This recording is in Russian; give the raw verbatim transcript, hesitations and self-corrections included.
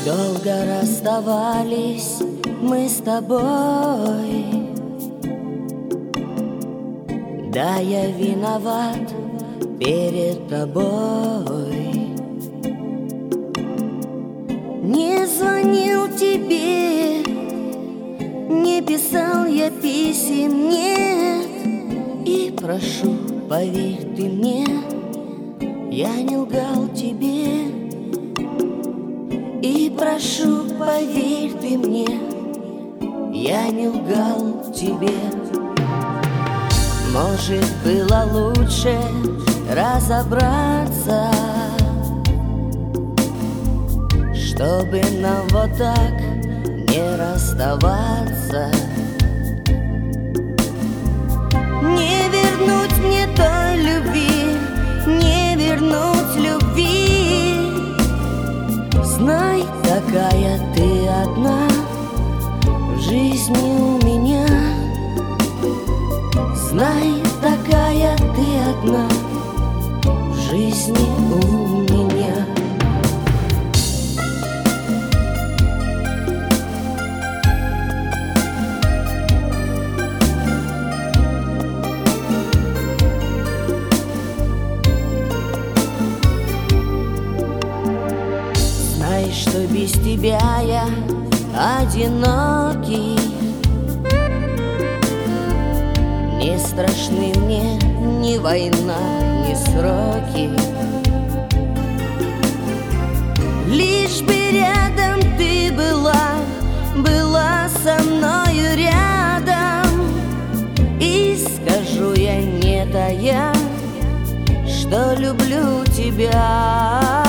Долго расставались мы с тобой. Да, я виноват перед тобой. Не звонил тебе, не писал я писем, нет. И прошу, поверь ты мне, я не лгал тебе. И прошу, поверь ты мне, я не лгал тебе. Может, было лучше разобраться, чтобы нам вот так не расставаться. Не вернуть мне той любви, не вернуть любви. Знай, такая ты одна в жизни у меня. Знай, такая ты одна в жизни у меня. Знай, что без тебя я одинокий. Не страшны мне ни война, ни сроки. Лишь бы рядом ты была, была со мною рядом. И скажу я, не тая, что люблю тебя.